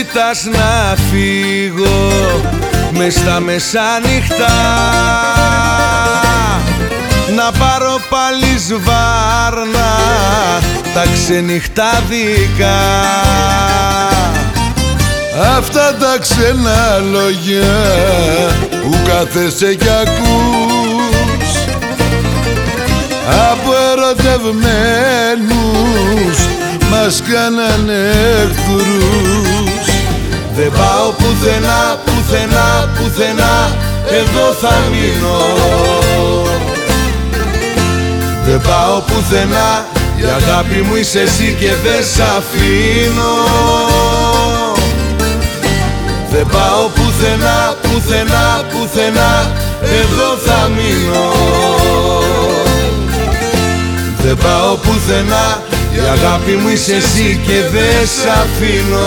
ζητάς να φύγω μες στα μεσάνυχτα, να πάρω πάλι σβάρνα τα ξενυχτάδικα. Αυτά τα ξένα λόγια που κάθεσαι κι ακούς από ερωτευμένους μας κάνανε εχθρούς. Δεν πάω πουθενά, πουθενά, πουθενά, εδώ θα μείνω. Δεν πάω πουθενά, η αγάπη μου είσαι εσύ και δεν σ' αφήνω. Δεν πάω πουθενά, πουθενά, πουθενά, εδώ θα μείνω. Δεν πάω πουθενά, η αγάπη μου είσαι εσύ και δεν σ' αφήνω.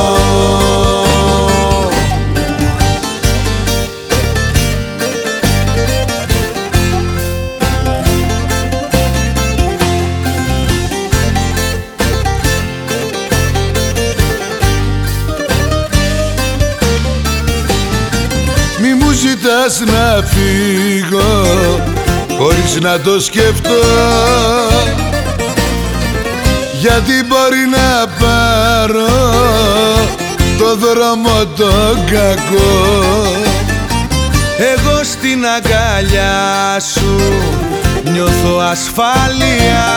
Μη μου ζητάς να φύγω χωρίς να το σκεφτώ, γιατί μπορεί να πάρω το δρόμο το κακό. Εγώ στην αγκαλιά σου νιώθω ασφάλεια,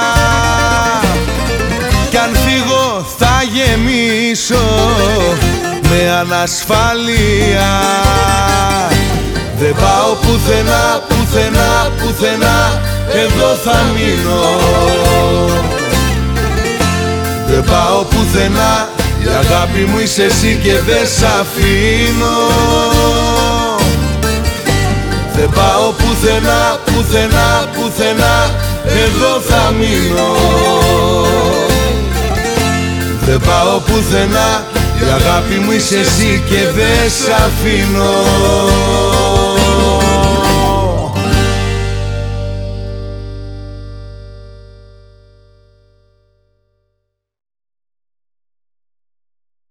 κι αν φύγω θα γεμίσω με ανασφάλεια. Δεν πάω πουθενά, πουθενά, πουθενά, εδώ θα μείνω. Δεν πάω πουθενά, η αγάπη μου είσαι εσύ και δεν σ' αφήνω. Δεν πάω πουθενά, πουθενά, πουθενά, εδώ θα μείνω. Δεν πάω πουθενά, η αγάπη μου είσαι εσύ και δεν σ' αφήνω.